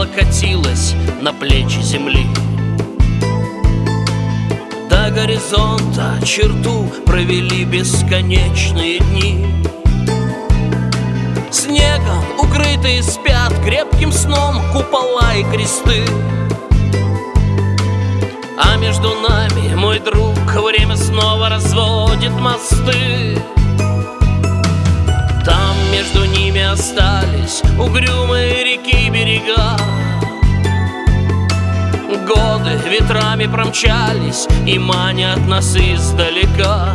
катилась на плечи земли. До горизонта черту провели бесконечные дни. Снегом укрытые спят крепким сном купола и кресты. А между нами, мой друг, время снова разводит мосты. Там между ними остались угрюмые реки берега. Годы ветрами промчались и манят нас издалека.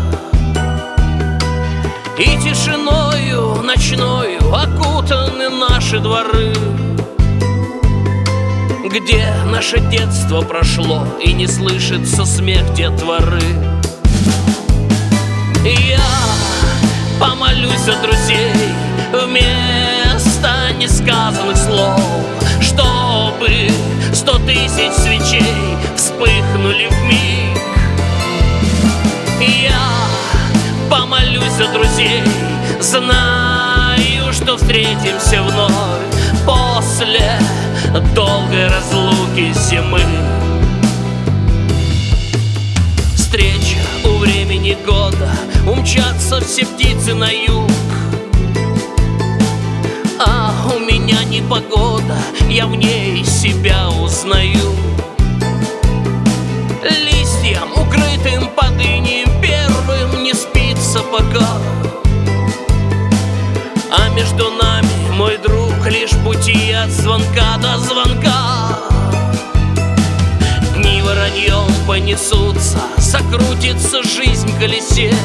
И тишиною ночною окутаны наши дворы, где наше детство прошло и не слышится смех детворы. Я помолюсь за друзей вместо несказанных слов, чтобы 100 тысяч свечей вспыхнули вмиг. Я помолюсь за друзей, знаю, что встретимся вновь после долгой разлуки зимы. Встреча у времени года, умчатся все птицы на юг. А у меня непогода, я в ней себя узнаю. Листьям, укрытым под инеем первым, не спится пока. А между нами, мой друг, лишь пути от звонка до звонка. Дни вороньем понесутся, закрутится жизнь в колесе.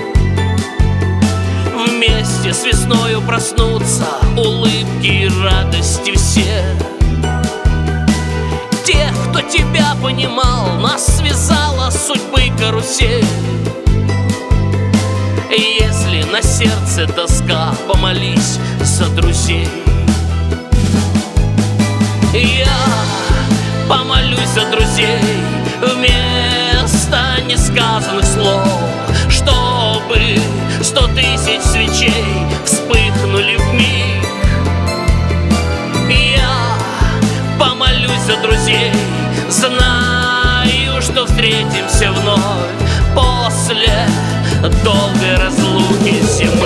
Вместе с весною проснутся улыбки и радости все. Тех, кто тебя понимал, нас связала судьбы карусель. Если на сердце тоска, помолись за друзей. Я помолюсь за друзей вместо несказанных слов, чтобы 100 тысяч свечей вспыхнули вмиг. Я помолюсь за друзей, знаю, что встретимся вновь после долгой разлуки зимы.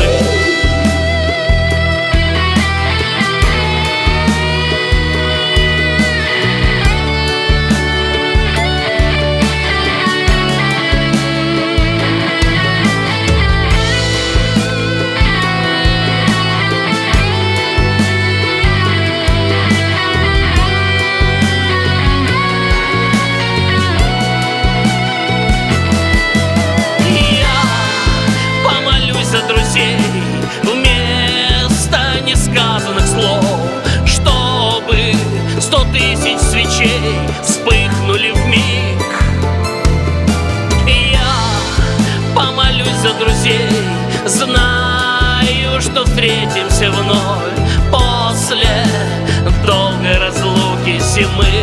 Вместо несказанных слов, чтобы 100 тысяч свечей вспыхнули вмиг. Я помолюсь за друзей, знаю, что встретимся вновь после долгой разлуки зимы.